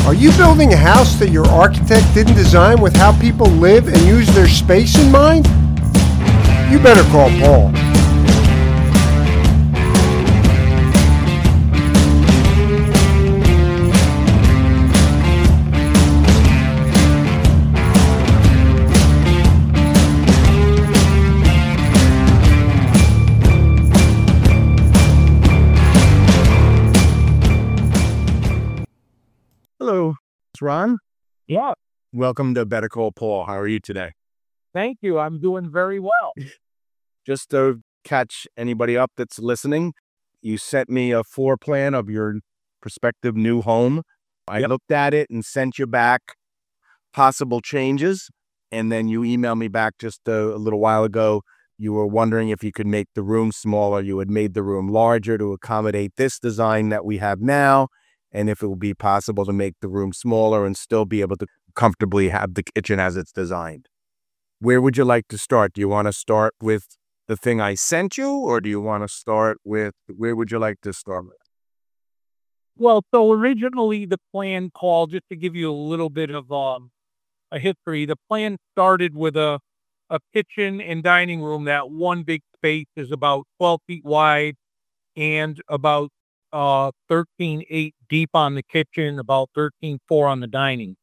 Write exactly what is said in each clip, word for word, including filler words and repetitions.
Are you building a house that your architect didn't design with how people live and use their space in mind? You better call Paul. Hello, it's Ron. Yeah, Welcome to Better Call Paul. How are you today? thank you. I'm doing very well. Just to catch anybody up that's listening, you sent me a floor plan of your prospective new home. I Yep. looked at it and sent you back possible changes. And then you emailed me back just a, a little while ago. You were wondering if you could make the room smaller. You had made the room larger to accommodate this design that we have now. And if it would be possible to make the room smaller and still be able to comfortably have the kitchen as it's designed. Where would you like to start? Do you want to start with the thing I sent you, or do you want to start with, where would you like to start with? Well, so originally the plan called, just to give you a little bit of um, a history, the plan started with a, a kitchen and dining room. That one big space is about twelve feet wide and about uh, thirteen eight deep on the kitchen, about thirteen four on the dining.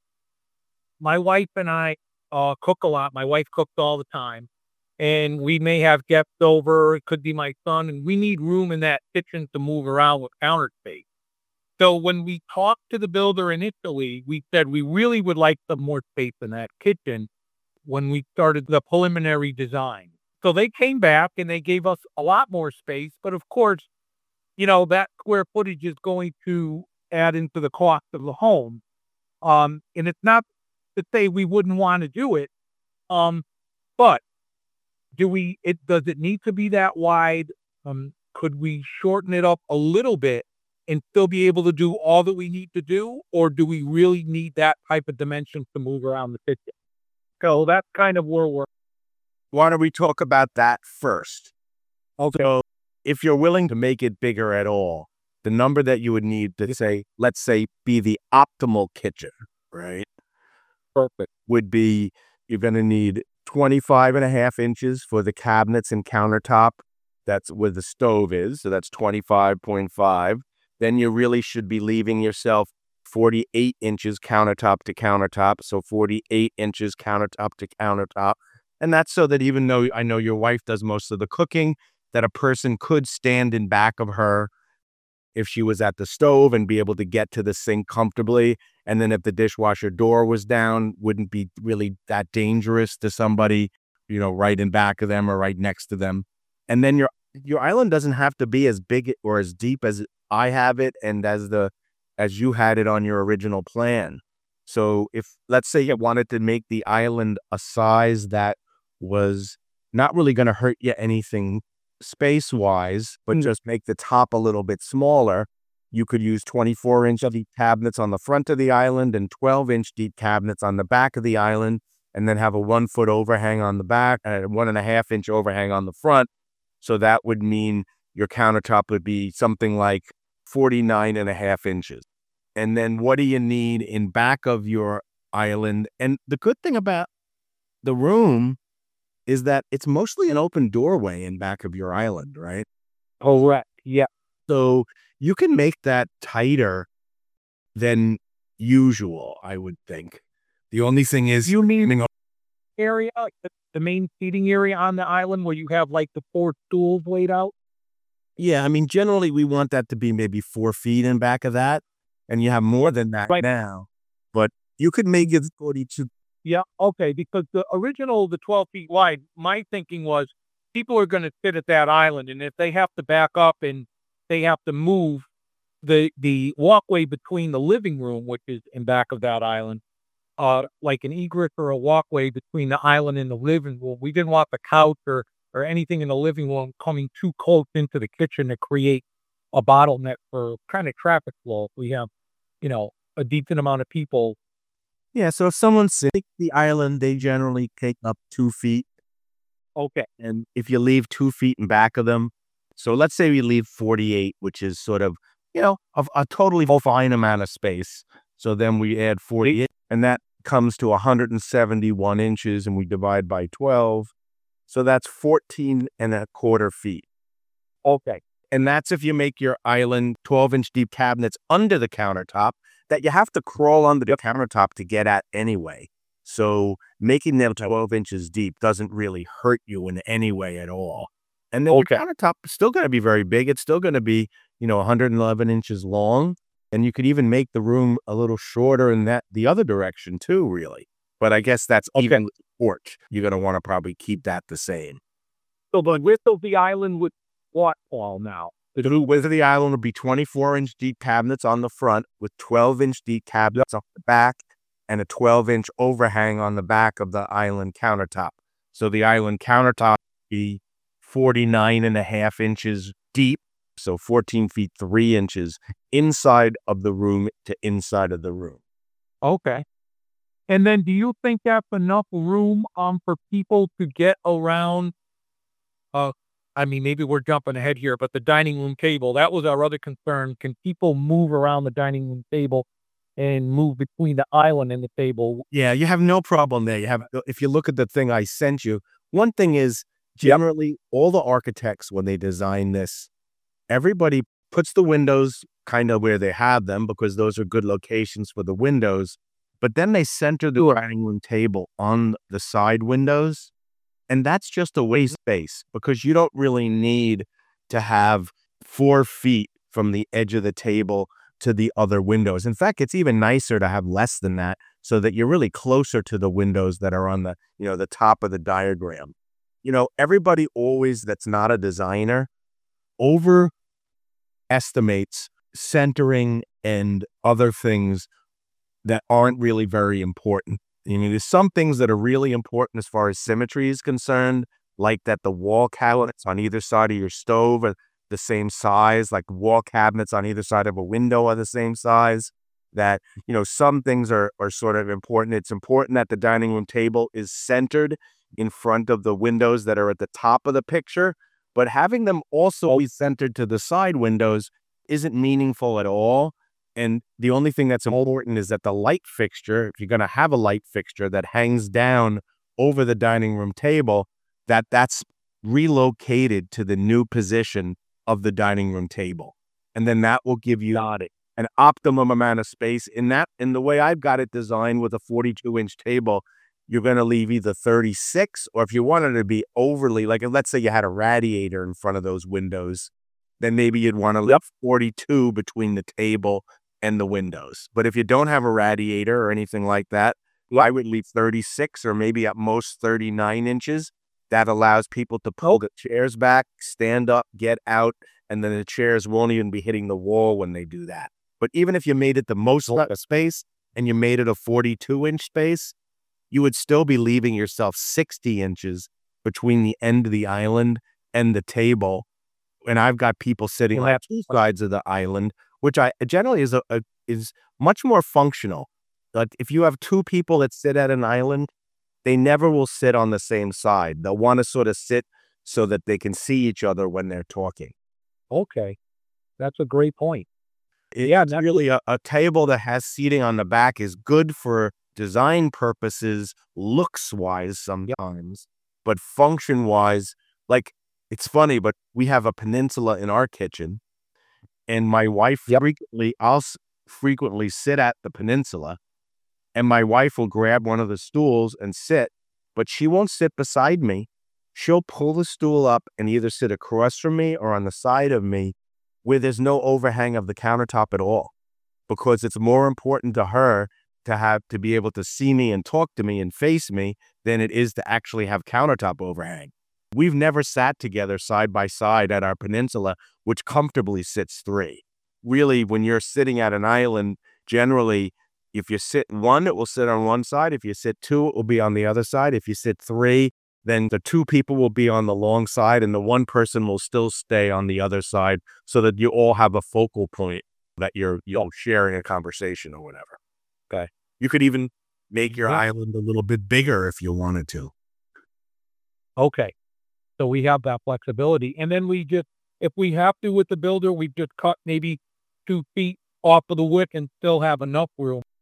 My wife and I uh, cook a lot. My wife cooks all the time. And we may have guests over. It could be my son. And we need room in that kitchen to move around with counter space. So when we talked to the builder initially, we said we really would like some more space in that kitchen when we started the preliminary design. So they came back and they gave us a lot more space. But of course, you know, that square footage is going to add into the cost of the home. Um, and it's not to say we wouldn't want to do it. Um, but do we, it, does it need to be that wide? Um, could we shorten it up a little bit and still be able to do all that we need to do? Or do we really need that type of dimension to move around the kitchen? So that's kind of where we're. Why don't we talk about that first? Okay. So if you're willing to make it bigger at all, the number that you would need to say, let's say, be the optimal kitchen, right? Perfect. Would be, you're going to need twenty-five and a half inches for the cabinets and countertop. That's where the stove is. So that's twenty-five point five. Then you really should be leaving yourself forty-eight inches countertop to countertop. So forty-eight inches countertop to countertop. And that's so that even though I know your wife does most of the cooking, that a person could stand in back of her if she was at the stove and be able to get to the sink comfortably. And then if the dishwasher door was down, wouldn't be really that dangerous to somebody, you know, right in back of them or right next to them. And then your your island doesn't have to be as big or as deep as I have it and as the as you had it on your original plan. So if, let's say, you wanted to make the island a size that was not really going to hurt you anything space-wise, but Mm. just make the top a little bit smaller, you could use twenty-four inch deep cabinets on the front of the island and twelve inch deep cabinets on the back of the island, and then have a one foot overhang on the back and a one and a half inch overhang on the front. So that would mean your countertop would be something like forty-nine and a half inches. And then what do you need in back of your island? And the good thing about the room is that it's mostly an open doorway in back of your island, right? Correct. Yeah. So you can make that tighter than usual, I would think. The only thing is, You mean area, like the, the main seating area on the island where you have like the four stools laid out? yeah, I mean, generally we want that to be maybe four feet in back of that, and you have more than that Right. now. But you could make it forty-two. Yeah, okay, because the original, the twelve feet wide, my thinking was people are going to sit at that island, and if they have to back up and they have to move the the walkway between the living room, which is in back of that island, uh, like an egress or a walkway between the island and the living room. We didn't want the couch or or anything in the living room coming too close into the kitchen to create a bottleneck for kind of traffic flow. If we have, you know, a decent amount of people. Yeah, so if someone's sitting the island, they generally take up two feet. Okay. And if you leave two feet in back of them, so let's say we leave forty-eight, which is sort of, you know, a, a totally fine amount of space. So then we add forty, and that comes to one hundred seventy-one inches, and we divide by twelve. So that's fourteen and a quarter feet. Okay. And that's if you make your island twelve inch deep cabinets under the countertop that you have to crawl under the countertop to get at anyway. So making them twelve inches deep doesn't really hurt you in any way at all. And then Okay. your countertop is still going to be very big. It's still going to be, you know, one hundred eleven inches long. And you could even make the room a little shorter in that the other direction too, really. But I guess that's Okay. even with the porch. You're going to want to probably keep that the same. So the width of the island would what, Paul, now? The width of the island would be twenty-four inch deep cabinets on the front with twelve inch deep cabinets on the back and a twelve inch overhang on the back of the island countertop. So the island countertop would be forty-nine and a half inches deep. So fourteen feet, three inches inside of the room to inside of the room. Okay. And then do you think that's enough room um for people to get around? Uh, I mean, maybe we're jumping ahead here, but the dining room table, that was our other concern. Can people move around the dining room table and move between the island and the table? Yeah, you have no problem there. You have, if you look at the thing I sent you, one thing is generally all the architects, when they design this, everybody puts the windows kind of where they have them because those are good locations for the windows. But then they center the dining room table on the side windows. And that's just a waste space because you don't really need to have four feet from the edge of the table to the other windows. In fact, it's even nicer to have less than that so that you're really closer to the windows that are on the, you know, the top of the diagram. You know, everybody always that's not a designer overestimates centering and other things that aren't really very important. I mean, there's some things that are really important as far as symmetry is concerned, like that the wall cabinets on either side of your stove are the same size, like wall cabinets on either side of a window are the same size, that, you know, some things are, are sort of important. It's important that the dining room table is centered in front of the windows that are at the top of the picture, but having them also be centered to the side windows isn't meaningful at all. And the only thing that's important is that the light fixture, if you're going to have a light fixture that hangs down over the dining room table, that that's relocated to the new position of the dining room table. And then that will give you an optimum amount of space. In that, in the way I've got it designed with a forty-two inch table, you're going to leave either thirty-six, or if you wanted to be overly, like let's say you had a radiator in front of those windows, then maybe you'd want to leave forty-two between the table and the windows. But if you don't have a radiator or anything like that, I would leave thirty-six or maybe at most thirty-nine inches. That allows people to pull the chairs back, stand up, get out, and then the chairs won't even be hitting the wall when they do that. But even if you made it the most space and you made it a forty-two inch space, you would still be leaving yourself sixty inches between the end of the island and the table. And I've got people sitting on two sides of the island, which I generally is a, a is much more functional. Like if you have two people that sit at an island, they never will sit on the same side. They'll want to sort of sit so that they can see each other when they're talking. Okay. That's a great point. It, yeah, it's really a, a table that has seating on the back is good for design purposes, looks wise sometimes, but function wise, like it's funny, but we have a peninsula in our kitchen. And my wife yep. frequently, I'll s- frequently sit at the peninsula, and my wife will grab one of the stools and sit, but she won't sit beside me. She'll pull the stool up and either sit across from me or on the side of me where there's no overhang of the countertop at all, because it's more important to her to have to be able to see me and talk to me and face me than it is to actually have countertop overhang. We've never sat together side by side at our peninsula, which comfortably sits three. Really, when you're sitting at an island, generally, if you sit one, it will sit on one side. If you sit two, it will be on the other side. If you sit three, then the two people will be on the long side and the one person will still stay on the other side so that you all have a focal point that you're, you know, sharing a conversation or whatever. Okay. You could even make your yeah. island a little bit bigger if you wanted to. Okay. So we have that flexibility. And then we just, if we have to with the builder, we just cut maybe two feet off of the wick and still have enough room.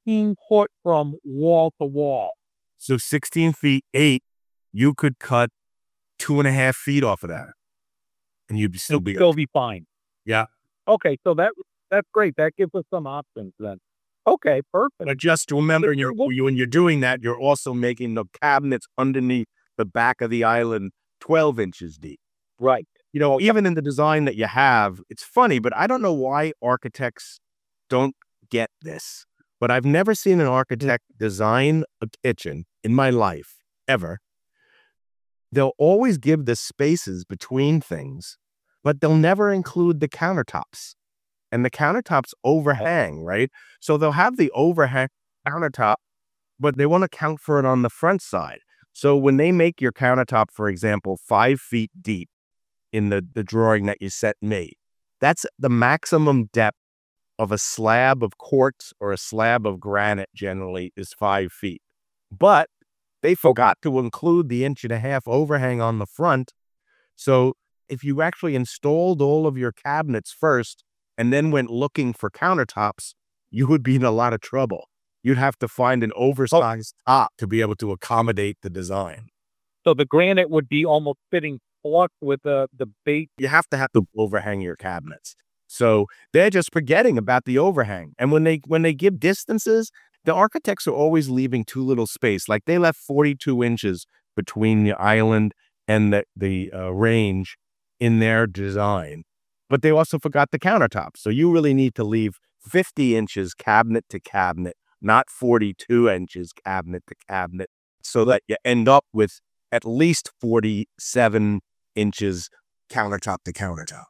sixteen foot from wall to wall. So sixteen feet eight, you could cut two and a half feet off of that, and you'd still It'll be still be fine. yeah. Okay, so that that's great. That gives us some options then. Okay, perfect. But just remember, you're, you, when you're doing that, you're also making the cabinets underneath the back of the island twelve inches deep. Right. You know, even in the design that you have, it's funny, but I don't know why architects don't get this. But I've never seen an architect design a kitchen in my life, ever. They'll always give the spaces between things, but they'll never include the countertops. And the countertops overhang, right? So they'll have the overhang countertop, but they won't account for it on the front side. So when they make your countertop, for example, five feet deep in the, the drawing that you sent me, that's the maximum depth of a slab of quartz or a slab of granite generally is five feet. But they forgot to include the inch and a half overhang on the front. So if you actually installed all of your cabinets first and then went looking for countertops, you would be in a lot of trouble. You'd have to find an oversized top to be able to accommodate the design. So the granite would be almost fitting flush with the, the base. You have to have to overhang your cabinets. So they're just forgetting about the overhang. And when they when they give distances, the architects are always leaving too little space. Like they left forty-two inches between the island and the, the uh, range in their design. But they also forgot the countertop. So you really need to leave fifty inches cabinet to cabinet, not forty-two inches cabinet to cabinet, so that you end up with at least forty-seven inches countertop to countertop.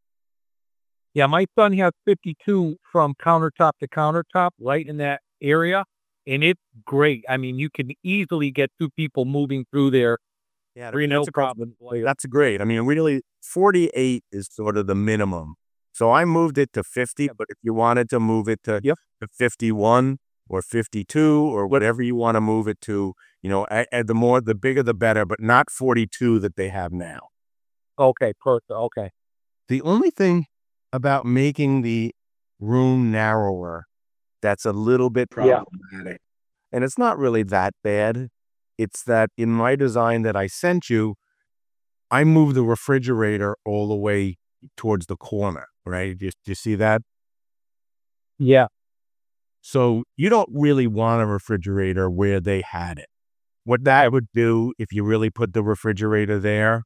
Yeah, my son has fifty-two from countertop to countertop right in that area, and it's great. I mean, you can easily get two people moving through there. Yeah, Three, no problem. That's great. I mean, really, forty-eight is sort of the minimum. So I moved it to fifty, but if you wanted to move it to, Yep. to fifty-one or fifty-two or whatever you want to move it to, you know, a- a- the more, the bigger, the better, but not forty-two that they have now. Okay, perfect. Okay. The only thing about making the room narrower that's a little bit Yeah. problematic, and it's not really that bad, it's that in my design that I sent you, I moved the refrigerator all the way towards the corner, right? Do you, do you see that? Yeah. So you don't really want a refrigerator where they had it. What that would do, if you really put the refrigerator there,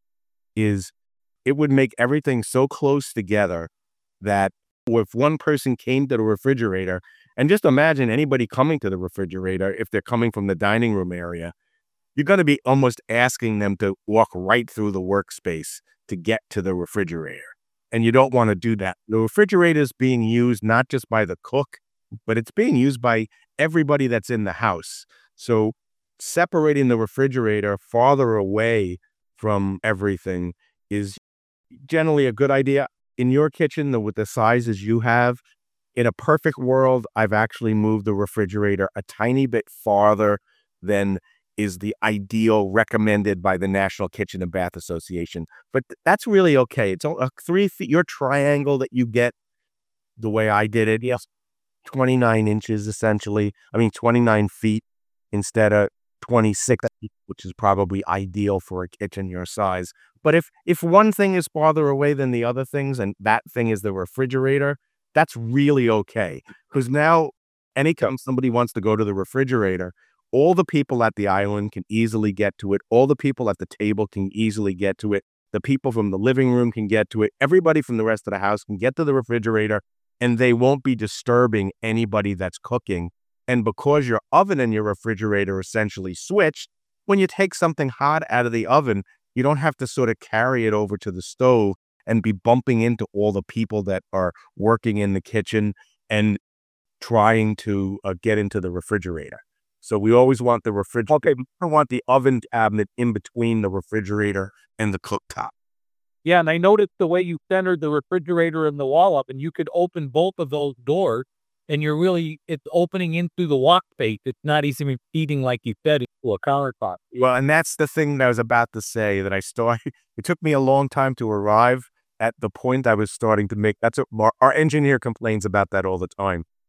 is it would make everything so close together that if one person came to the refrigerator, and just imagine anybody coming to the refrigerator, if they're coming from the dining room area, you're going to be almost asking them to walk right through the workspace to get to the refrigerator. And you don't want to do that. The refrigerator is being used not just by the cook, but it's being used by everybody that's in the house. So separating the refrigerator farther away from everything is generally a good idea. In your kitchen, the, with the sizes you have, in a perfect world, I've actually moved the refrigerator a tiny bit farther than is the ideal recommended by the National Kitchen and Bath Association. But th- that's really okay. It's a three feet, your triangle that you get the way I did it, yes, twenty-nine inches essentially. I mean, twenty-nine feet instead of twenty-six, which is probably ideal for a kitchen your size. But if, if one thing is farther away than the other things, and that thing is the refrigerator, that's really okay. Because now, anytime somebody wants to go to the refrigerator, all the people at the island can easily get to it. All the people at the table can easily get to it. The people from the living room can get to it. Everybody from the rest of the house can get to the refrigerator, and they won't be disturbing anybody that's cooking. And because your oven and your refrigerator essentially switched, when you take something hot out of the oven, you don't have to sort of carry it over to the stove and be bumping into all the people that are working in the kitchen and trying to uh, get into the refrigerator. So we always want the refrigerator. Okay, we don't want the oven cabinet in between the refrigerator and the cooktop. Yeah, and I noticed the way you centered the refrigerator and the wall up, and you could open both of those doors, and you're really, it's opening into the walk space. It's not easily feeding, like you said, into a countertop. Well, and that's the thing that I was about to say that I started. It took me a long time to arrive at the point I was starting to make. That's what our, our engineer complains about that all the time.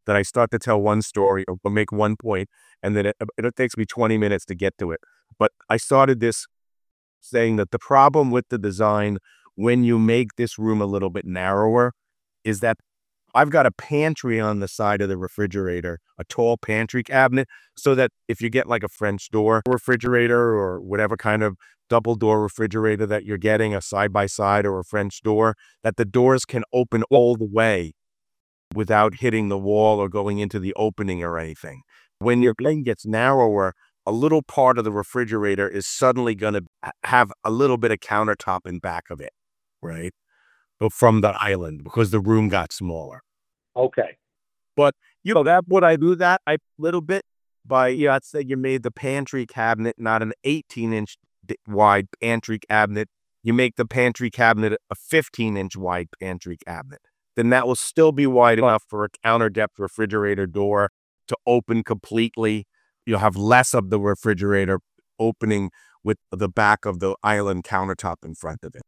that I start to tell one story or make one point, and then it, it takes me twenty minutes to get to it. But I started this saying that the problem with the design when you make this room a little bit narrower is that I've got a pantry on the side of the refrigerator, a tall pantry cabinet, so that if you get like a French door refrigerator or whatever kind of double door refrigerator that you're getting, a side by side or a French door, that the doors can open all the way without hitting the wall or going into the opening or anything. When your plane gets narrower, a little part of the refrigerator is suddenly going to have a little bit of countertop in back of it, right? But from the island because the room got smaller. Okay. But, you know, that would I do that a little bit by, you know, I'd say you made the pantry cabinet not an eighteen inch wide pantry cabinet. You make the pantry cabinet a fifteen inch wide pantry cabinet. Then that will still be wide enough for a counter depth refrigerator door to open completely. You'll have less of the refrigerator opening with the back of the island countertop in front of it.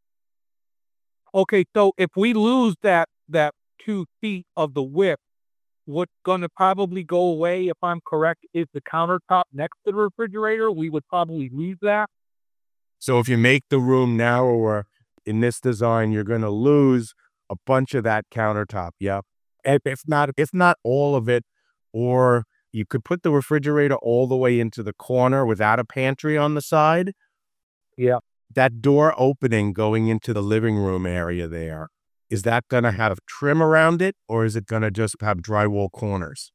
Okay, so if we lose that that two feet of the width, what's going to probably go away, if I'm correct, is the countertop next to the refrigerator. We would probably lose that. So if you make the room narrower in this design, you're going to lose a bunch of that countertop. Yeah. If, if not, if not all of it, or you could put the refrigerator all the way into the corner without a pantry on the side. Yeah. That door opening going into the living room area there, is that going to have trim around it or is it going to just have drywall corners?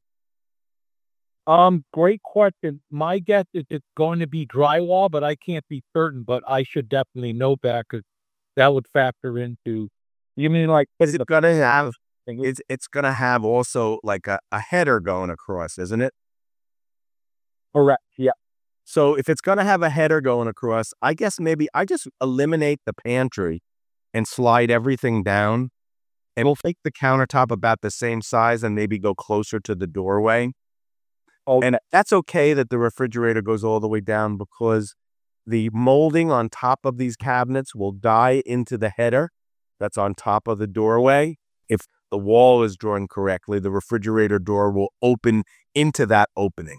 Um, great question. My guess is it's going to be drywall, but I can't be certain, but I should definitely know that because that would factor into, you mean like, Is it going to have, it's, it's going to have also like a, a header going across, isn't it? Correct. Yeah. So if it's going to have a header going across, I guess maybe I just eliminate the pantry and slide everything down, and we'll make the countertop about the same size and maybe go closer to the doorway. Oh, and that's okay that the refrigerator goes all the way down because the molding on top of these cabinets will die into the header that's on top of the doorway. If the wall is drawn correctly, the refrigerator door will open into that opening.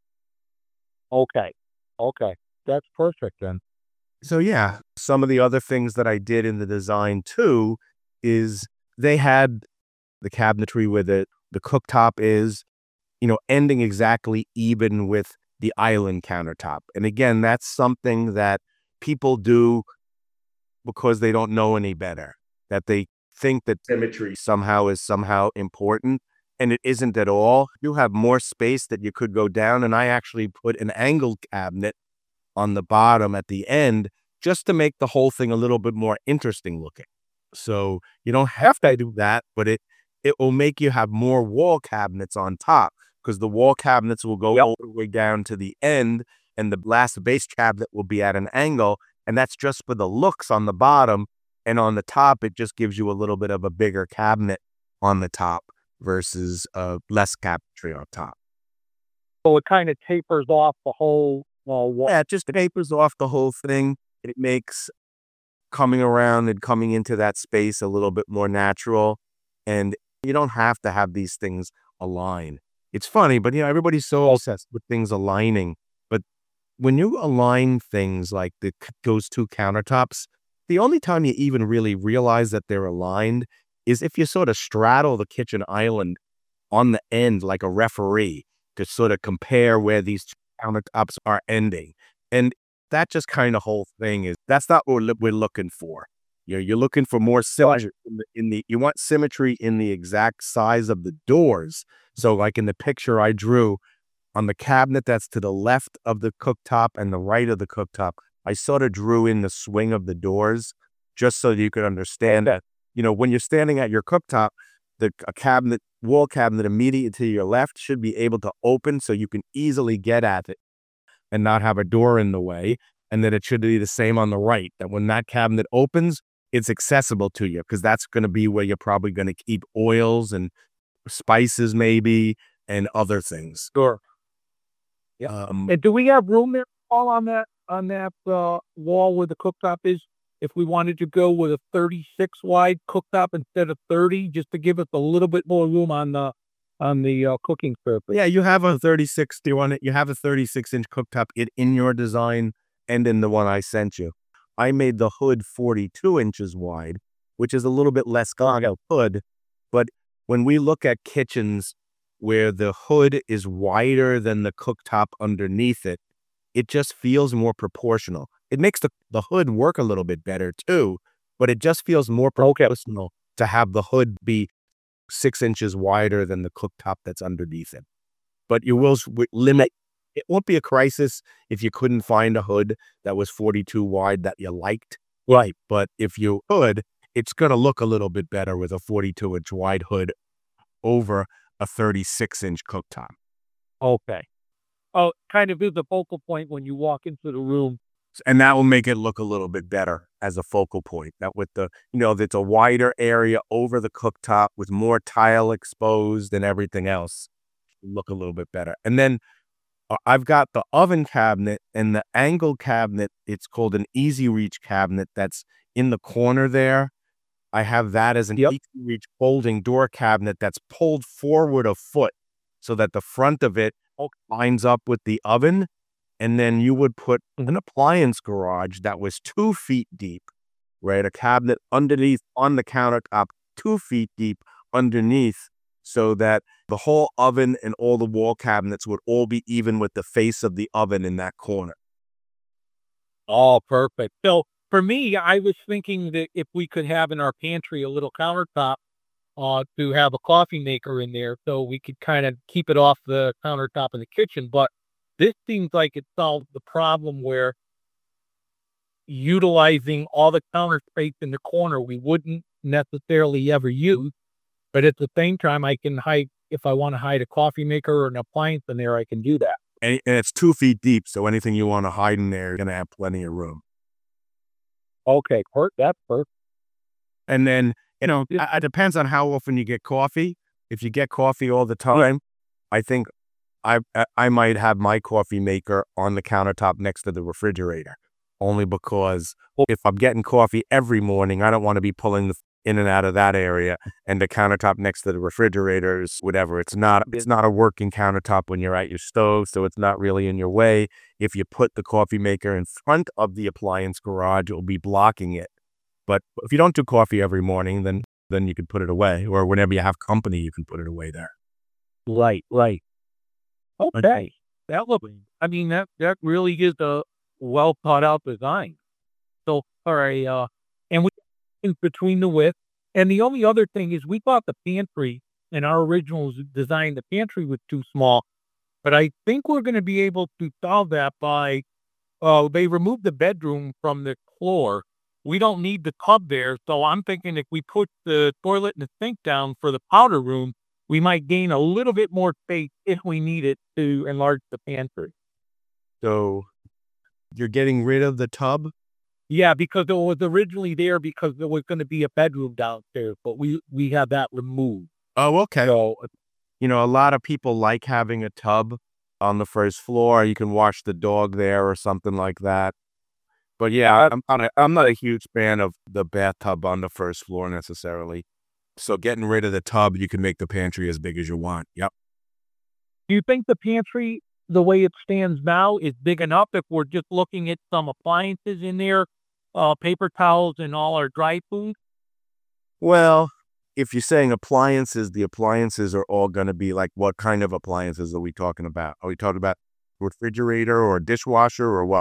Okay. Okay. That's perfect then. So yeah, some of the other things that I did in the design too is they had the cabinetry where the, the cooktop is, you know, ending exactly even with the island countertop. And again, that's something that people do because they don't know any better, that they think that symmetry somehow is somehow important. And it isn't at all. You have more space that you could go down. And I actually put an angled cabinet on the bottom at the end just to make the whole thing a little bit more interesting looking. So you don't have to do that, but it, it will make you have more wall cabinets on top because the wall cabinets will go yep. all the way down to the end and the last base cabinet will be at an angle. And that's just for the looks on the bottom. And on the top, it just gives you a little bit of a bigger cabinet on the top versus uh, less cabinetry on top. So it kind of tapers off the whole wall. Yeah, it just tapers off the whole thing. It makes coming around and coming into that space a little bit more natural. And you don't have to have these things align. It's funny, but you know, everybody's so obsessed with things aligning. But when you align things like the, those two countertops, the only time you even really realize that they're aligned is if you sort of straddle the kitchen island on the end like a referee to sort of compare where these countertops are ending. And that just kind of whole thing is, that's not what we're looking for. You're, you're looking for more symmetry in the, in the, you want symmetry in the exact size of the doors. So like in the picture I drew on the cabinet that's to the left of the cooktop and the right of the cooktop, I sort of drew in the swing of the doors just so you could understand that, you know, when you're standing at your cooktop, the a cabinet, wall cabinet immediately to your left should be able to open so you can easily get at it and not have a door in the way. And then it should be the same on the right, that when that cabinet opens, it's accessible to you because that's going to be where you're probably going to keep oils and spices maybe and other things. Sure. Yeah. Um, and do we have room there all on that on that uh, wall where the cooktop is? If we wanted to go with a thirty-six wide cooktop instead of thirty, just to give us a little bit more room on the on the uh, cooking surface. Yeah, you have a thirty-six. Do you want it? You have a thirty-six inch cooktop in, in your design and in the one I sent you. I made the hood forty-two inches wide, which is a little bit less goggle hood. But when we look at kitchens where the hood is wider than the cooktop underneath it, it just feels more proportional. It makes the, the hood work a little bit better too, but it just feels more proportional to have the hood be six inches wider than the cooktop that's underneath it. But you will limit, it won't be a crisis if you couldn't find a hood that was forty-two wide that you liked. Right. But if you could, it's going to look a little bit better with a forty-two inch wide hood over a thirty-six inch cooktop. Okay. Oh, kind of is the focal point when you walk into the room. And that will make it look a little bit better as a focal point. That with the, you know, it's a wider area over the cooktop with more tile exposed and everything else, look a little bit better. And then uh, I've got the oven cabinet and the angle cabinet. It's called an Easy Reach cabinet that's in the corner there. I have that as an Yep. Easy Reach folding door cabinet that's pulled forward a foot so that the front of it lines up with the oven. And then you would put an appliance garage that was two feet deep, right? A cabinet underneath on the countertop, two feet deep underneath, so that the whole oven and all the wall cabinets would all be even with the face of the oven in that corner. Oh, perfect. So for me, I was thinking that if we could have in our pantry a little countertop uh, to have a coffee maker in there so we could kind of keep it off the countertop in the kitchen. But this seems like it solves the problem where utilizing all the counter space in the corner we wouldn't necessarily ever use. But at the same time, I can hide, if I want to hide a coffee maker or an appliance in there, I can do that. And, and it's two feet deep, so anything you want to hide in there, you're going to have plenty of room. Okay, Kurt, that's perfect. And then, you know, it, it depends on how often you get coffee. If you get coffee all the time, I think I I might have my coffee maker on the countertop next to the refrigerator, only because if I'm getting coffee every morning, I don't want to be pulling the in and out of that area, and the countertop next to the refrigerator is whatever. It's not it's not a working countertop when you're at your stove, so it's not really in your way. If you put the coffee maker in front of the appliance garage, it will be blocking it. But if you don't do coffee every morning, then then you can put it away, or whenever you have company, you can put it away there. Right, right. Okay, that look. I mean, that that really is a well thought out design. So, all right, uh, and we in between the width. And the only other thing is, we thought the pantry in our original s- design, the pantry was too small. But I think we're going to be able to solve that by, uh, they removed the bedroom from the floor. We don't need the tub there, so I'm thinking if we put the toilet and the sink down for the powder room, we might gain a little bit more space if we need it to enlarge the pantry. So you're getting rid of the tub? Yeah, because it was originally there because there was going to be a bedroom downstairs, but we we had that removed. Oh, okay. So You know, a lot of people like having a tub on the first floor. You can wash the dog there or something like that. But yeah, I'm not a, I'm not a huge fan of the bathtub on the first floor necessarily. So getting rid of the tub, you can make the pantry as big as you want. Yep. do you think the pantry, the way it stands now, is big enough if we're just looking at some appliances in there, uh, paper towels and all our dry food? Well, if you're saying appliances, the appliances are all going to be like, what kind of appliances are we talking about? Are we talking about refrigerator or dishwasher or what?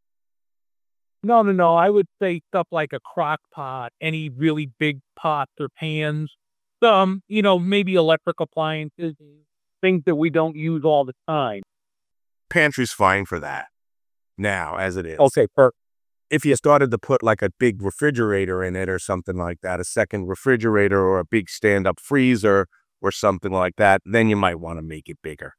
No, no, no. I would say stuff like a crock pot, any really big pots or pans. Some, you know, maybe electric appliances, things that we don't use all the time. Pantry's fine for that now, as it is. Okay, per If you started to put like a big refrigerator in it or something like that, a second refrigerator or a big stand-up freezer or something like that, then you might want to make it bigger.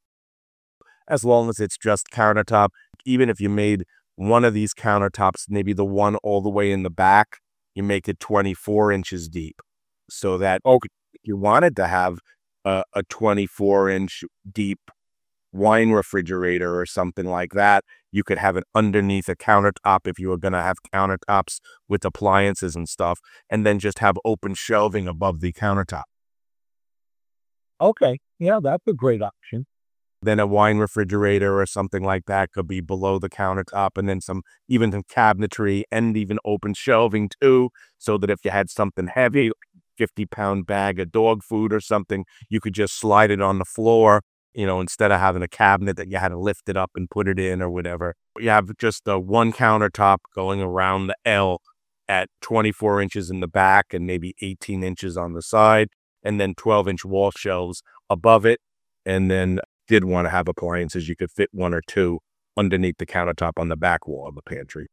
As long as it's just countertop, even if you made one of these countertops, maybe the one all the way in the back, you make it twenty-four inches deep. So that Okay. if you wanted to have a, a twenty-four inch deep wine refrigerator or something like that, you could have it underneath a countertop if you were going to have countertops with appliances and stuff, and then just have open shelving above the countertop. Okay. Yeah, that's a great option. Then a wine refrigerator or something like that could be below the countertop, and then some even some cabinetry and even open shelving too, so that if you had something heavy, fifty pound bag of dog food or something, you could just slide it on the floor, you know, instead of having a cabinet that you had to lift it up and put it in or whatever. You have just a one countertop going around the L at twenty-four inches in the back and maybe eighteen inches on the side, and then twelve inch wall shelves above it. And then did want to have appliances, you could fit one or two underneath the countertop on the back wall of the pantry.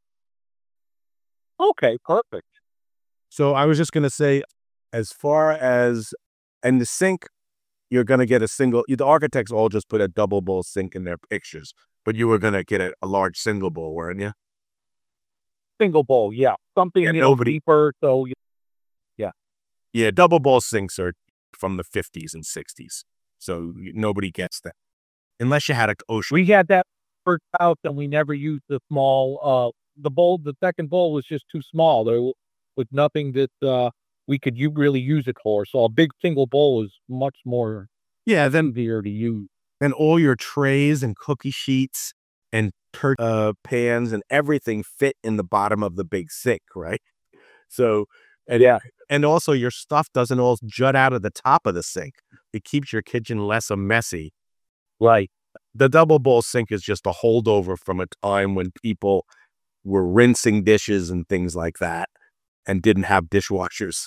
Okay, perfect. So I was just going to say, as far as, and the sink, you're going to get a single, the architects all just put a double bowl sink in their pictures, but you were going to get a, a large single bowl, weren't you? Single bowl, yeah. Something Yeah, you know, nobody- deeper, so you- yeah. Yeah, double bowl sinks are from the fifties and sixties. So y- nobody gets that. Unless you had a ocean. We had that first house and we never used the small, uh, the bowl, the second bowl was just too small. There w- was nothing that, uh, we could you really use it for. So a big single bowl is much more Yeah, then easier to use. then all your trays and cookie sheets and tur- uh, pans and everything fit in the bottom of the big sink, right? So, and, Yeah. and also your stuff doesn't all jut out of the top of the sink. It keeps your kitchen less a messy. Right. The double bowl sink is just a holdover from a time when people were rinsing dishes and things like that and didn't have dishwashers.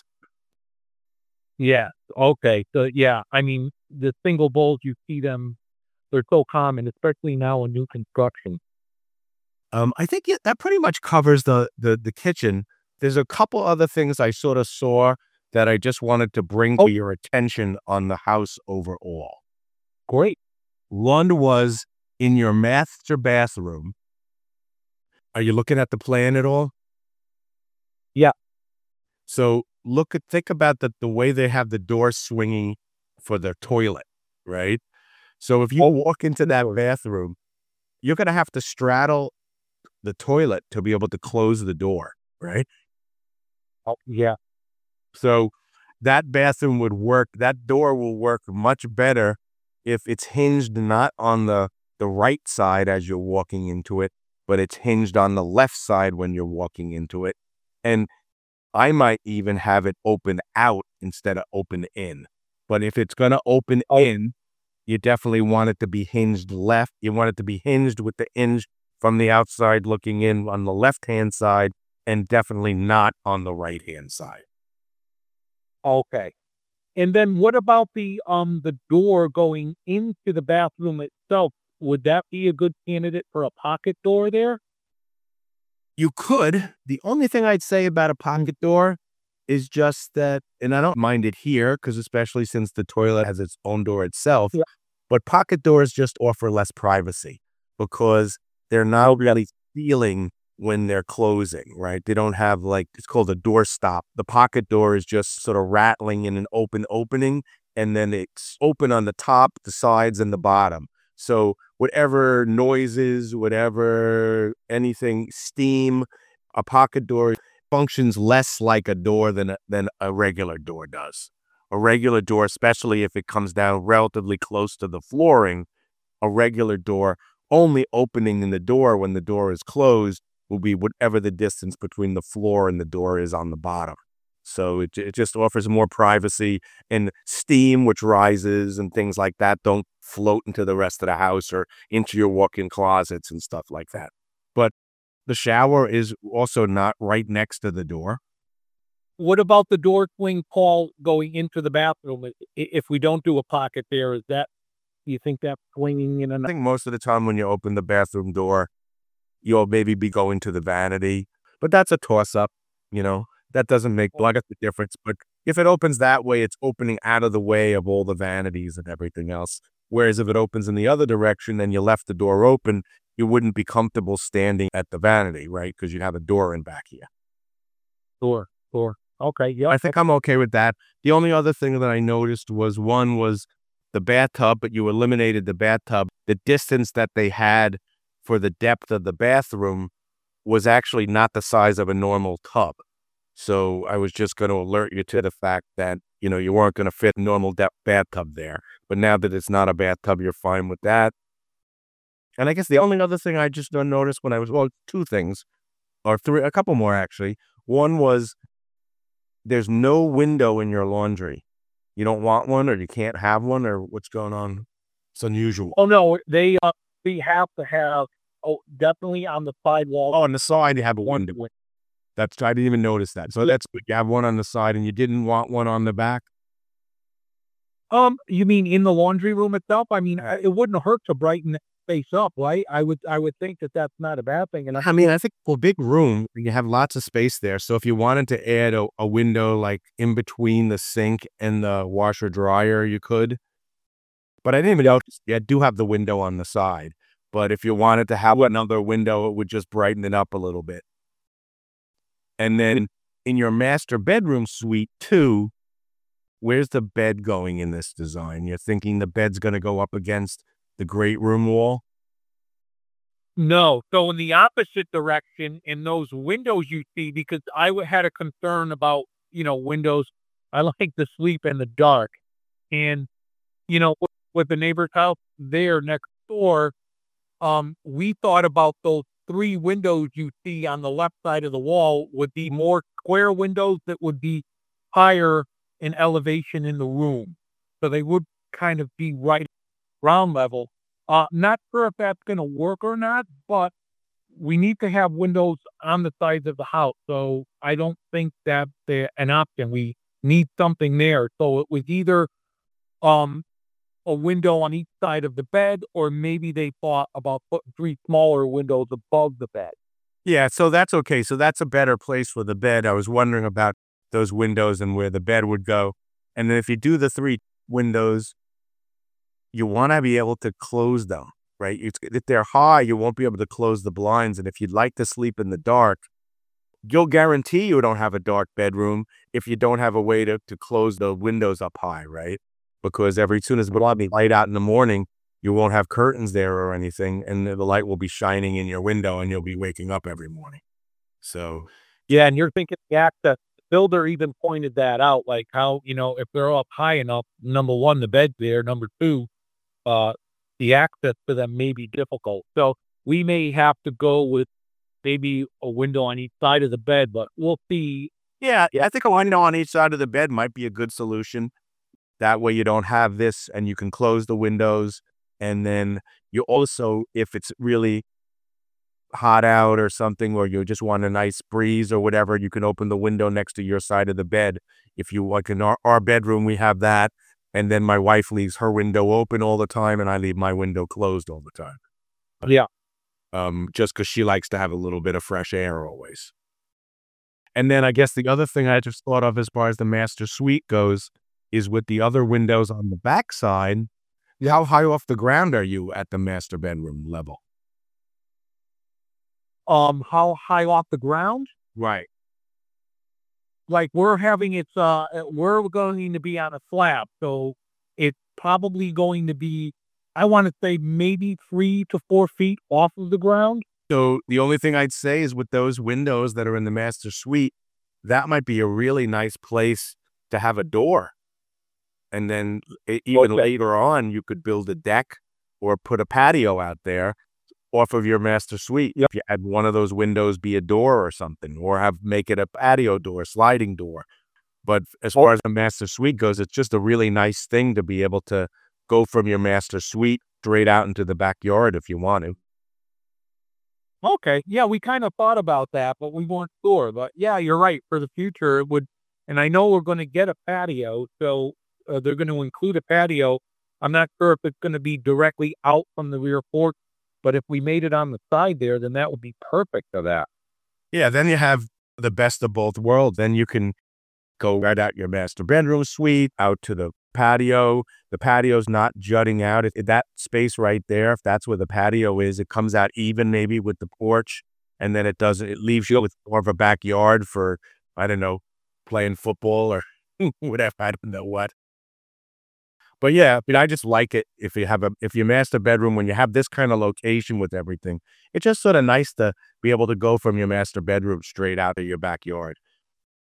Yeah. Okay. So yeah, I mean, the single bowls, you see them, they're so common, especially now in new construction. Um, I think yeah, that pretty much covers the, the the kitchen. There's a couple other things I sort of saw that I just wanted to bring Oh. to your attention on the house overall. Great. One was in your master bathroom. Are you looking at the plan at all? Yeah. So look at think about the the way they have the door swinging for the toilet, right? So if you walk into that bathroom, you're gonna have to straddle the toilet to be able to close the door, right? Oh, yeah. So that bathroom would work, that door will work much better if it's hinged not on the, the right side as you're walking into it, but it's hinged on the left side when you're walking into it. And I might even have it open out instead of open in. But if it's going to open Oh. in, you definitely want it to be hinged left. You want it to be hinged with the hinge from the outside looking in on the left-hand side and definitely not on the right-hand side. Okay. And then what about the um the door going into the bathroom itself? Would that be a good candidate for a pocket door there? You could. The only thing I'd say about a pocket door is just that, and I don't mind it here, because especially since the toilet has its own door itself, Yeah. but pocket doors just offer less privacy because they're not really feeling when they're closing, right? They don't have like, it's called a door stop. The pocket door is just sort of rattling in an open opening, and then it's open on the top, the sides, and the bottom. So whatever noises, whatever, anything, steam, a pocket door functions less like a door than a, than a regular door does. A regular door, especially if it comes down relatively close to the flooring, a regular door only opening in the door when the door is closed will be whatever the distance between the floor and the door is on the bottom. So it, it just offers more privacy, and steam, which rises and things like that, don't float into the rest of the house or into your walk-in closets and stuff like that. But the shower is also not right next to the door. What about the door swing, Paul, going into the bathroom? I- i- If we don't do a pocket there, is that, do you think that swinging in I and think most of the time when you open the bathroom door, you'll maybe be going to the vanity, but that's a toss-up, you know? That doesn't make a lot of difference. But if it opens that way, it's opening out of the way of all the vanities and everything else. Whereas if it opens in the other direction and you left the door open, you wouldn't be comfortable standing at the vanity, right? Because you have a door in back here. door? Door. Okay. Yeah. I think I'm okay with that. The only other thing that I noticed was one was the bathtub, but you eliminated the bathtub. The distance that they had for the depth of the bathroom was actually not the size of a normal tub. So I was just going to alert you to the fact that, you know, you weren't going to fit a normal de- bathtub there. But now that it's not a bathtub, you're fine with that. And I guess the only other thing I just noticed when I was, well, two things, or three, a couple more actually. One was there's no window in your laundry. You don't want one, or you can't have one, or what's going on? It's unusual. Oh no, they uh, we have to have oh definitely on the side wall. Oh, on the side you have a one window. win- That's I didn't even notice that. So that's good. You have one on the side, and you didn't want one on the back. Um, you mean in the laundry room itself? I mean, uh, it wouldn't hurt to brighten the space up, right? I would I would think that that's not a bad thing. And I, I mean, I think for a big room, you have lots of space there. So if you wanted to add a, a window like in between the sink and the washer dryer, you could. But I didn't even notice. You do have the window on the side. But if you wanted to have another window, it would just brighten it up a little bit. And then in your master bedroom suite too, where's the bed going in this design? You're thinking the bed's going to go up against the great room wall? no, so in the opposite direction, in those windows you see, because I w- had a concern about you know windows. I like to sleep in the dark, and you know with, with the neighbor's house there next door, um, we thought about those three windows you see on the left side of the wall would be more square windows that would be higher in elevation in the room. So they would kind of be right ground level. Uh, not sure if that's going to work or not, but we need to have windows on the sides of the house. So I don't think that's the, an option. We need something there. So it was either um a window on each side of the bed, or maybe they thought about putting three smaller windows above the bed. Yeah, so that's okay. So that's a better place for the bed. I was wondering about those windows and where the bed would go. And then if you do the three windows, you want to be able to close them, right? It's, if they're high, you won't be able to close the blinds. And if you'd like to sleep in the dark, you'll guarantee you don't have a dark bedroom if you don't have a way to, to close the windows up high, right? Because every soon as the be light out in the morning, you won't have curtains there or anything, and the light will be shining in your window, and you'll be waking up every morning. So, Yeah, and you're thinking the access builder even pointed that out, like how, you know, if they're up high enough, number one, the bed's there. Number two, uh, the access to them may be difficult. So we may have to go with maybe a window on each side of the bed, but we'll see. yeah, yeah, I think a window on each side of the bed might be a good solution. That way, you don't have this, and you can close the windows. And then you also, if it's really hot out or something, or you just want a nice breeze or whatever, you can open the window next to your side of the bed. If you like in our, our bedroom, we have that. And then my wife leaves her window open all the time, and I leave my window closed all the time. Yeah. Um, just because she likes to have a little bit of fresh air always. And then I guess the other thing I just thought of as far as the master suite goes is with the other windows on the back side, how high off the ground are you at the master bedroom level? Um, how high off the ground? Right. Like we're having it's uh uh, we're going to be on a slab, so it's probably going to be, I want to say maybe three to four feet off of the ground. So the only thing I'd say is with those windows that are in the master suite, that might be a really nice place to have a door. And then e- even Okay. later on, you could build a deck or put a patio out there off of your master suite. Yep. If you had one of those windows be a door or something, or have make it a patio door, sliding door. But as far as the master suite goes, it's just a really nice thing to be able to go from your master suite straight out into the backyard if you want to. Okay. Yeah, we kind of thought about that, but we weren't sure. But yeah, you're right. For the future, it would, and I know we're going to get a patio, so uh, they're going to include a patio. I'm not sure if it's going to be directly out from the rear porch, but if we made it on the side there, then that would be perfect for that. Yeah, then you have the best of both worlds. Then you can go right out your master bedroom suite, out to the patio. The patio's not jutting out. It, that space right there, if that's where the patio is, it comes out even maybe with the porch. And then it doesn't, it leaves you with more of a backyard for, I don't know, playing football or whatever. I don't know what. But yeah, I mean, I just like it if you have a, if your master bedroom, when you have this kind of location with everything, it's just sort of nice to be able to go from your master bedroom straight out to your backyard.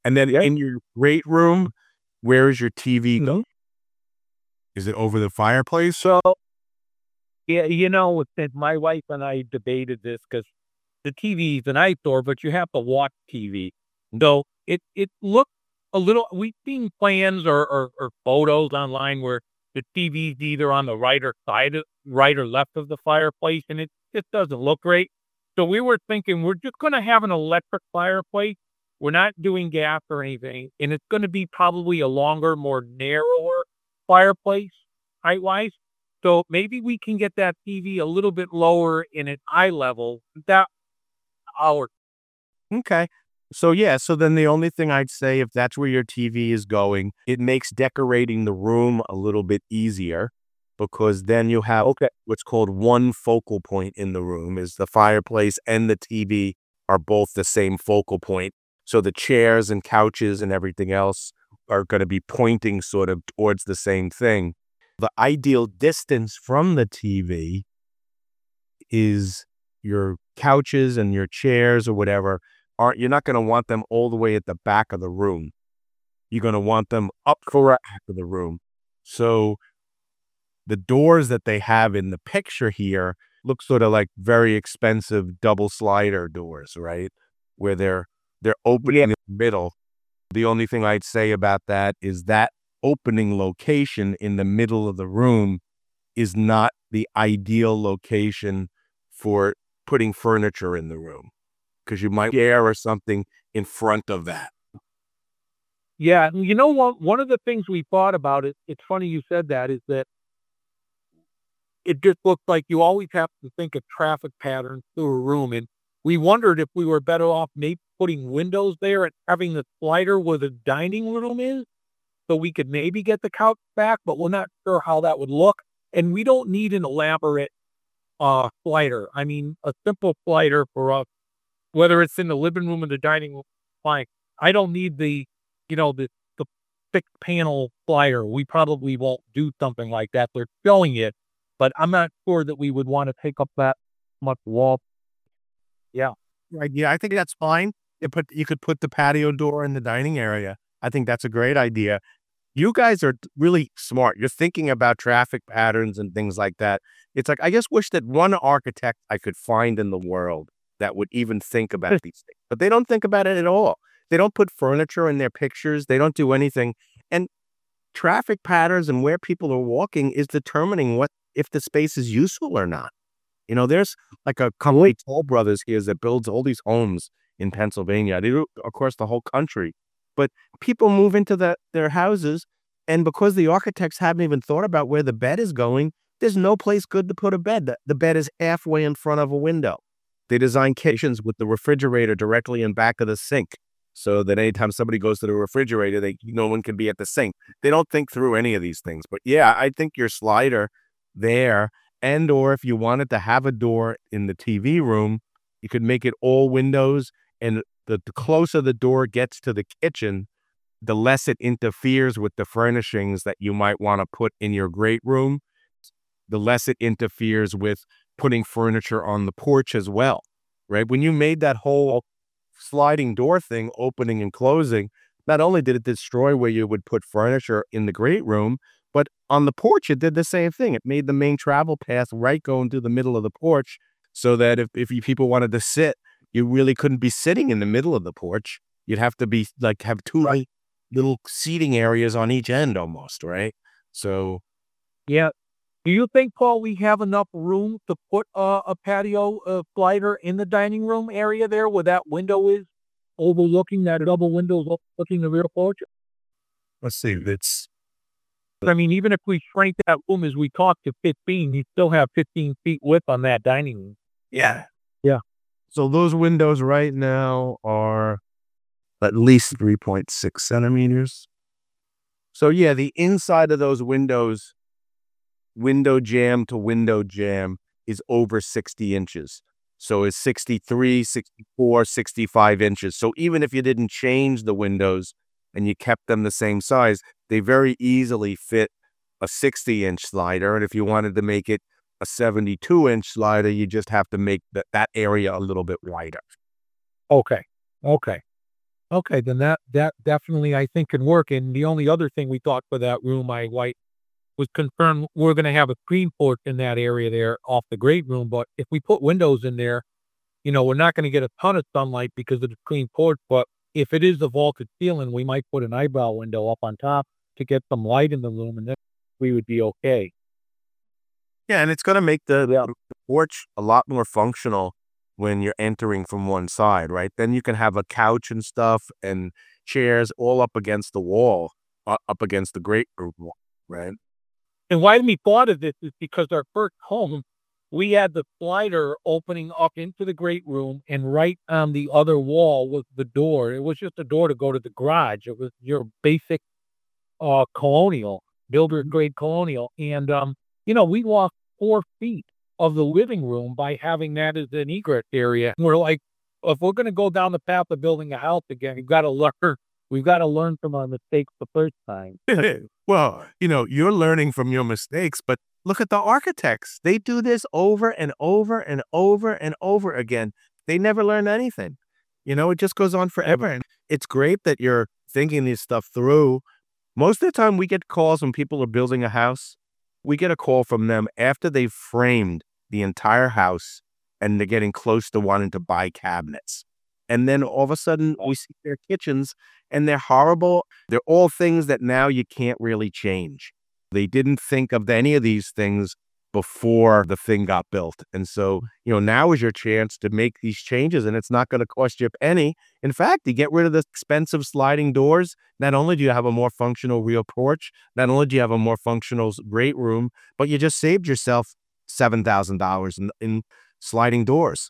And then Yeah. in your great room, where is your T V go? Mhm. Is it over the fireplace? So, yeah, you know, that my wife and I debated this because the T V is an eyesore, but you have to watch T V. So it it looked a little. We've seen plans or, or or photos online where the T V's either on the right or side, of, right or left of the fireplace, and it just doesn't look great. So we were thinking we're just going to have an electric fireplace. We're not doing gas or anything, and it's going to be probably a longer, more narrower fireplace height wise. So maybe we can get that T V a little bit lower in an eye level. That our Okay. So yeah, so then the only thing I'd say, if that's where your T V is going, it makes decorating the room a little bit easier, because then you have okay. what's called one focal point in the room. Is the fireplace and the T V are both the same focal point. So the chairs and couches and everything else are going to be pointing sort of towards the same thing. The ideal distance from the T V is your couches and your chairs or whatever. Aren't you're not going to want them all the way at the back of the room. You're going to want them up the back of the room. So the doors that they have in the picture here look sort of like very expensive double slider doors, right? Where they're they're opening in the middle. The only thing I'd say about that is that opening location in the middle of the room is not the ideal location for putting furniture in the room, because you might chair or something in front of that. Yeah, and you know what? One of the things we thought about it. It's funny you said that. Is that it just looks like you always have to think of traffic patterns through a room, and we wondered if we were better off maybe putting windows there and having the slider where the dining room is, so we could maybe get the couch back, but we're not sure how that would look. And we don't need an elaborate uh slider. I mean, a simple slider for us, whether it's in the living room or the dining room, fine. I don't need the, you know, the the thick panel slider. We probably won't do something like that. They're showing it, but I'm not sure that we would want to take up that much wall. Yeah. Right. Yeah, I think that's fine. You put you could put the patio door in the dining area. I think that's a great idea. You guys are t- really smart. You're thinking about traffic patterns and things like that. It's like, I just wish that one architect I could find in the world that would even think about these things. But they don't think about it at all. They don't put furniture in their pictures. They don't do anything. And traffic patterns and where people are walking is determining what if the space is useful or not. You know, there's like a company, Toll Brothers here, that builds all these homes in Pennsylvania. They do across the whole country. But people move into the, their houses, and because the architects haven't even thought about where the bed is going, there's no place good to put a bed. The, the bed is halfway in front of a window. They design kitchens with the refrigerator directly in back of the sink, so that anytime somebody goes to the refrigerator, they no one can be at the sink. They don't think through any of these things. But yeah, I think your slider there, and or if you wanted to have a door in the T V room, you could make it all windows, and the, the closer the door gets to the kitchen, the less it interferes with the furnishings that you might want to put in your great room, the less it interferes with putting furniture on the porch as well, right? When you made that whole sliding door thing, opening and closing, not only did it destroy where you would put furniture in the great room, but on the porch, it did the same thing. It made the main travel path right going through the middle of the porch, so that if, if you people wanted to sit, you really couldn't be sitting in the middle of the porch. You'd have to be like have two right. little seating areas on each end almost, right? So, Yeah. Do you think, Paul, we have enough room to put uh, a patio uh, slider in the dining room area there where that window is overlooking that double windows overlooking the rear porch? Let's see. It's I mean, even if we shrank that room as we talked to fifteen, you still have fifteen feet width on that dining room. yeah. so those windows right now are at least three point six centimeters. So yeah, the inside of those windows, window jamb to window jamb, is over sixty inches. So it's sixty-three, sixty-four, sixty-five inches. So even if you didn't change the windows and you kept them the same size, they very easily fit a sixty inch slider. And if you wanted to make it a seventy-two inch slider, you just have to make that, that area a little bit wider. Okay. Okay. Okay, then that that definitely I think can work. And the only other thing we thought for that room, my wife was concerned we're going to have a screen porch in that area there off the great room. But if we put windows in there, you know, we're not going to get a ton of sunlight because of the screen porch. But if it is a vaulted ceiling, we might put an eyebrow window up on top to get some light in the room, and then we would be okay. Yeah, and it's going to make the, the porch a lot more functional when you're entering from one side, right? Then you can have a couch and stuff and chairs all up against the wall, uh, up against the great room wall, right? And why we thought of this is because our first home, we had the slider opening up into the great room, and right on the other wall was the door. It was just a door to go to the garage. It was your basic uh colonial, builder grade colonial. And um, you know, we lost four feet of the living room by having that as an egress area. We're like, if we're gonna go down the path of building a house again, we've got to learn we've got to learn from our mistakes the first time. Well, you know, you're learning from your mistakes, but look at the architects. They do this over and over and over and over again. They never learn anything. You know, it just goes on forever. And it's great that you're thinking this stuff through. Most of the time we get calls when people are building a house. We get a call from them after they've framed the entire house and they're getting close to wanting to buy cabinets. And then all of a sudden we see their kitchens and they're horrible. They're all things that now you can't really change. They didn't think of any of these things before the thing got built. And so, you know, now is your chance to make these changes, and it's not going to cost you a penny. In fact, you get rid of the expensive sliding doors. Not only do you have a more functional real porch, not only do you have a more functional great room, but you just saved yourself seven thousand dollars in, in sliding doors.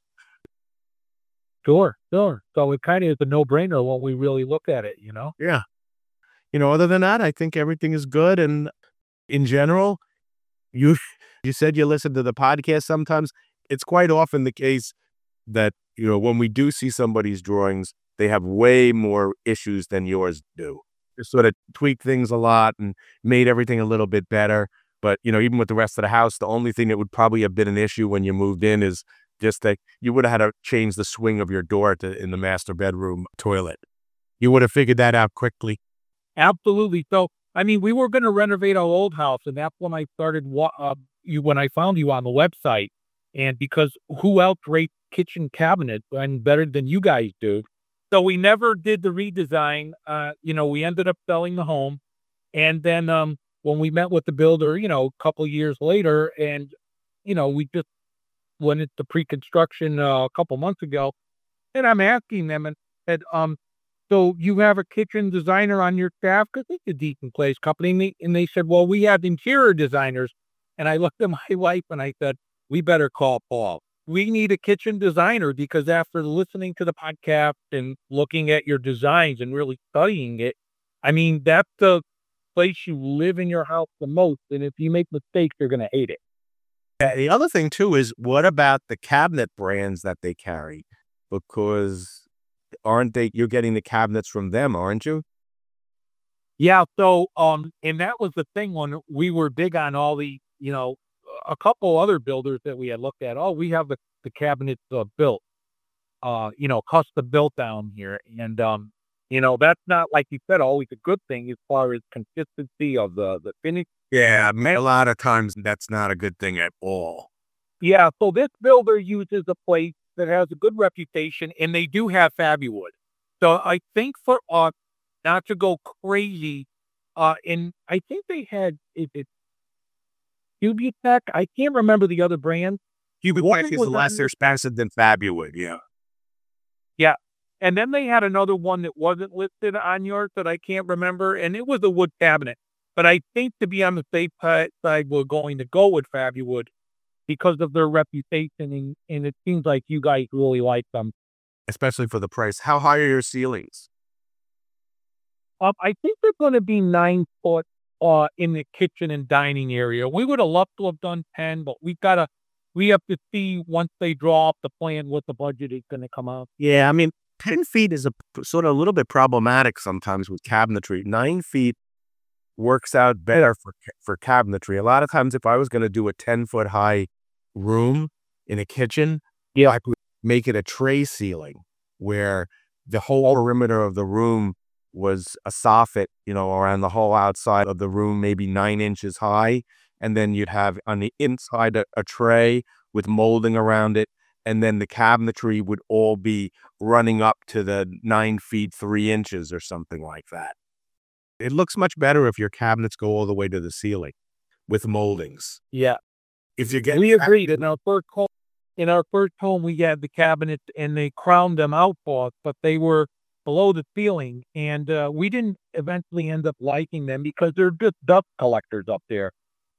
Sure, sure. So it kind of is a no-brainer when we really look at it, you know? Yeah. You know, other than that, I think everything is good. And in general, you you said you listen to the podcast sometimes. It's quite often the case that, you know, when we do see somebody's drawings, they have way more issues than yours do. They sort of tweak things a lot and made everything a little bit better. But, you know, even with the rest of the house, the only thing that would probably have been an issue when you moved in is just that you would have had to change the swing of your door to, in the master bedroom toilet. You would have figured that out quickly. Absolutely. So, I mean, we were going to renovate our old house, and that's when I started, wa- uh, you, when I found you on the website. And because who else rates kitchen cabinets and better than you guys do? So we never did the redesign. Uh, you know, we ended up selling the home. And then um, when we met with the builder, you know, a couple years later, and, you know, we just went into pre-construction uh, a couple months ago, and I'm asking them and said, um, so you have a kitchen designer on your staff? Because it's a decent place company. And they, and they said, well, we have interior designers. And I looked at my wife and I said, we better call Paul. We need a kitchen designer, because after listening to the podcast and looking at your designs and really studying it, I mean, that's the place you live in your house the most. And if you make mistakes, you're going to hate it. Yeah, the other thing too is, what about the cabinet brands that they carry? Because aren't they, you're getting the cabinets from them, aren't you? Yeah. So, um, and that was the thing when we were big on all the, you know, a couple other builders that we had looked at. Oh, we have the, the cabinets uh, built, uh, you know, custom built down here. And, um, you know, that's not, like you said, always a good thing as far as consistency of the, the finish. Yeah, a lot of times that's not a good thing at all. Yeah. So this builder uses a place that has a good reputation, and they do have Fabuwood. So I think for us not to go crazy, uh, and I think they had, it, it Cubutech. I can't remember the other brand. Cubutech is less expensive than Fabuwood, yeah. Yeah. And then they had another one that wasn't listed on yours that I can't remember, and it was a wood cabinet. But I think, to be on the safe side, we're going to go with Fabuwood because of their reputation, and, and it seems like you guys really like them. Especially for the price. How high are your ceilings? Um, I think they're going to be nine foot uh, in the kitchen and dining area. We would have loved to have done ten, but we've got to, we have to see once they draw up the plan what the budget is going to come out. Yeah, I mean, ten feet is a sort of a little bit problematic sometimes with cabinetry. Nine feet works out better for for cabinetry. A lot of times, if I was going to do a ten foot high room in a kitchen, Yeah. I could make it a tray ceiling where the whole perimeter of the room was a soffit, you know, around the whole outside of the room, maybe nine inches high. And then you'd have on the inside a, a tray with molding around it. And then the cabinetry would all be running up to the nine feet, three inches or something like that. It looks much better if your cabinets go all the way to the ceiling with moldings. Yeah. If you get We agreed in our first home. In our first home, we had the cabinets and they crowned them out for us, but they were below the ceiling, and uh, we didn't eventually end up liking them because they're just dust collectors up there.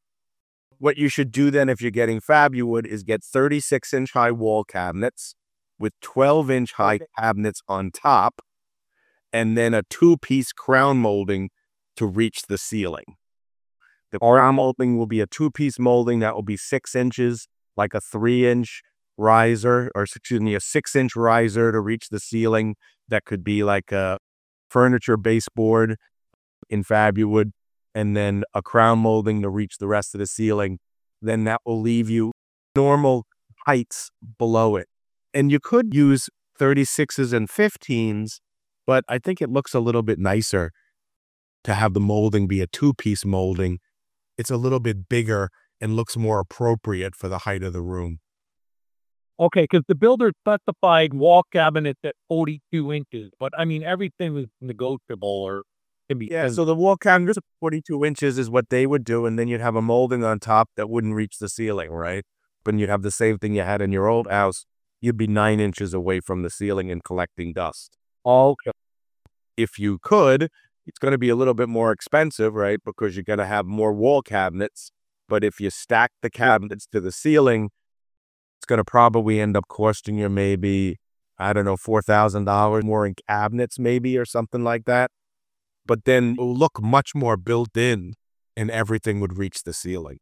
What you should do then if you're getting Fabuwood is get thirty-six inch high wall cabinets with twelve inch high Okay. cabinets on top, and then a two-piece crown molding to reach the ceiling. The crown molding will be a two-piece molding that will be six inches, like a three-inch riser, or excuse me, a six-inch riser to reach the ceiling. That could be like a furniture baseboard in Fabuwood, and then a crown molding to reach the rest of the ceiling. Then that will leave you normal heights below it. And you could use thirty-sixes and fifteens, but I think it looks a little bit nicer to have the molding be a two-piece molding. It's a little bit bigger and looks more appropriate for the height of the room. Okay, because the builder specified wall cabinets at forty-two inches, but I mean, everything was negotiable or can be. Yeah, so the wall cabinets, forty-two inches is what they would do, and then you'd have a molding on top that wouldn't reach the ceiling, right? But you'd have the same thing you had in your old house. You'd be nine inches away from the ceiling and collecting dust. Okay. If you could, it's going to be a little bit more expensive, right? Because you're going to have more wall cabinets. But if you stack the cabinets to the ceiling, it's going to probably end up costing you maybe, I don't know, four thousand dollars more in cabinets maybe or something like that. But then it will look much more built in and everything would reach the ceiling.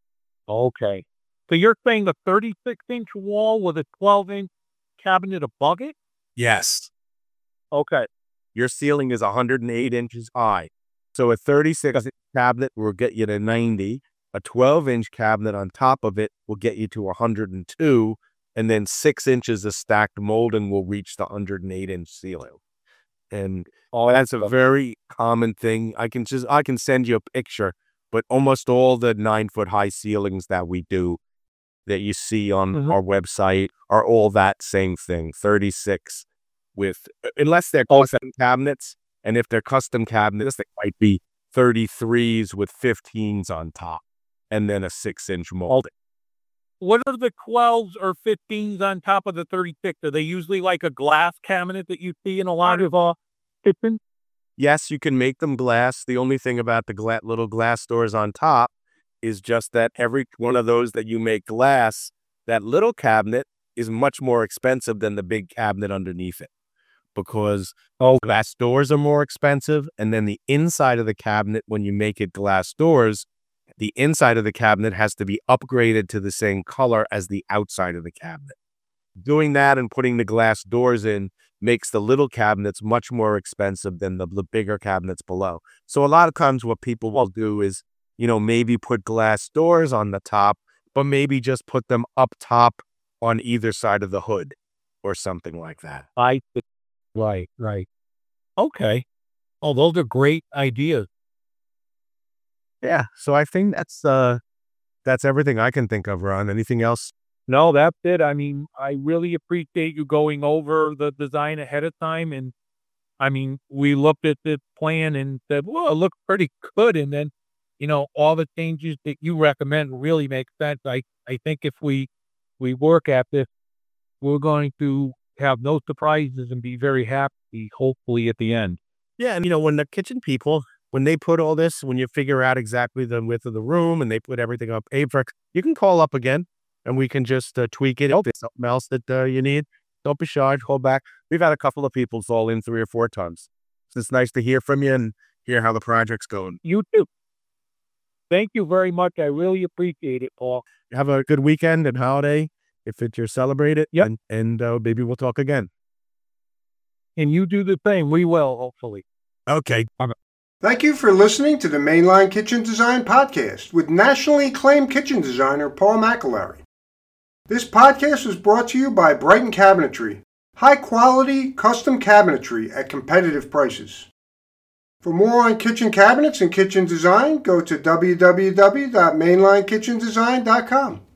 Okay. So you're saying the thirty-six inch wall with a twelve inch cabinet above it? Yes. Okay. Your ceiling is one hundred eight inches high. So a thirty-six inch cabinet will get you to ninety. A twelve inch cabinet on top of it will get you to one hundred two. And then six inches of stacked molding will reach the one hundred eight inch ceiling. And oh, that's a very common thing. I can just, I can send you a picture, but almost all the nine foot high ceilings that we do that you see on Mhm. our website are all that same thing, thirty-six with, unless they're custom cabinets. And if they're custom cabinets, they might be thirty-threes with fifteens on top and then a six inch molding. What are the twelves or fifteens on top of the thirty-six? Are they usually like a glass cabinet that you see in a lot of uh, kitchens? Yes, you can make them glass. The only thing about the gla- little glass doors on top is just that every one of those that you make glass, that little cabinet is much more expensive than the big cabinet underneath it, because oh, glass doors are more expensive. And then the inside of the cabinet, when you make it glass doors, the inside of the cabinet has to be upgraded to the same color as the outside of the cabinet. Doing that and putting the glass doors in makes the little cabinets much more expensive than the, the bigger cabinets below. So a lot of times what people will do is, you know, maybe put glass doors on the top, but maybe just put them up top on either side of the hood or something like that. I see. Right, right. Okay. Oh, those are great ideas. Yeah. So I think that's uh that's everything I can think of, Ron. Anything else? No, that's it. I mean, I really appreciate you going over the design ahead of time. And I mean, we looked at the plan and said, well, it looks pretty good. And then, you know, all the changes that you recommend really make sense. I, I think if we, we work at this, we're going to have no surprises and be very happy, hopefully, at the end. Yeah, and you know, when the kitchen people, when they put all this, when you figure out exactly the width of the room and they put everything up paper, you can call up again and we can just uh, tweak it. If there's something else that uh, you need, don't be shy, hold back. We've had a couple of people fall in three or four times. So it's nice to hear from you and hear how the project's going. You too. Thank you very much. I really appreciate it, Paul. Have a good weekend and holiday if it's your celebrate it. Yep. And, and uh, maybe we'll talk again. And you do the same. We will, hopefully. Okay. Thank you for listening to the Mainline Kitchen Design Podcast with nationally acclaimed kitchen designer Paul McAlary. This podcast was brought to you by Brighton Cabinetry, High quality, custom cabinetry at competitive prices. For more on kitchen cabinets and kitchen design, go to w w w dot mainline kitchen design dot com.